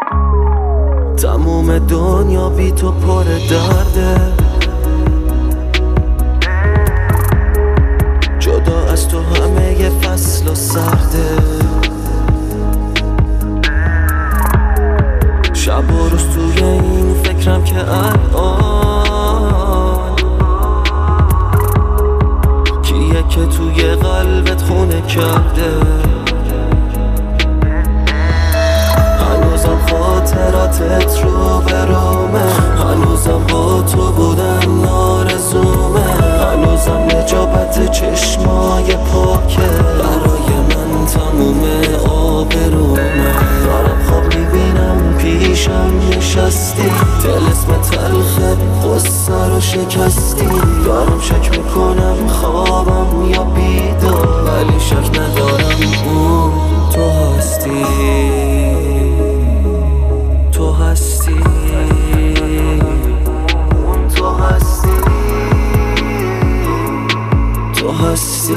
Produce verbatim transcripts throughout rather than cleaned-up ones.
تموم دنیا بی تو پر درده، جدا از تو همه ی فصل و سرده. شب و روز توی این فکرم که الان کیه که توی قلبت خونه کرده. هنوزم خاطراتت رو برومه، هنوزم با تو بودن آرزومه، هنوزم نجابت چشمای پاکه برای من تموم آبرومه. دارم خواب میبینم پیشم نشستی، طلسم تلخ غصه رو شکستی. دارم شک میکنم خوابم یا بیدار، ولی شک ندارم اون تو هستی، تو هستی، اون تو هستی، تو هستی.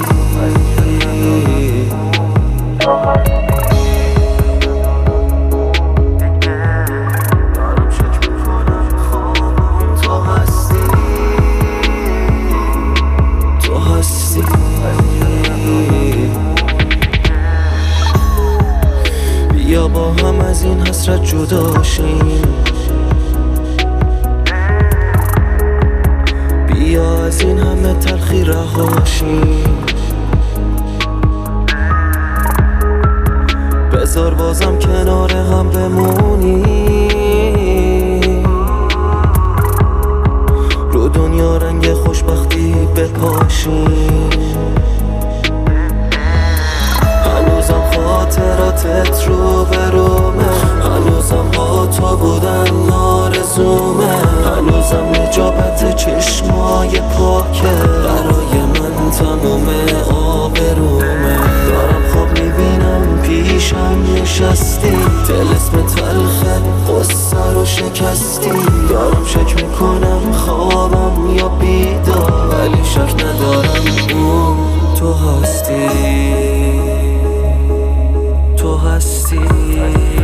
بیا با هم از این حسرت جدا شیم، بیا از این همه تلخی رها شیم. بذار بازم کنار هم بمونیم، رو دنیا رنگ خوشبختی بپاشیم. هنوزم خاطراتت رو برومه، هنوزم با تو بودن آرزومه، هنوزم نجابت چشمای پاکه برای من تموم آبرومه. دارم خواب میبینم پیشم نشستی، طلسم تلخ غصه رو شکستی. دارم شک میکنم خوابم یا بیدار، ولی شک ندارم اون تو هستی، تو هستی.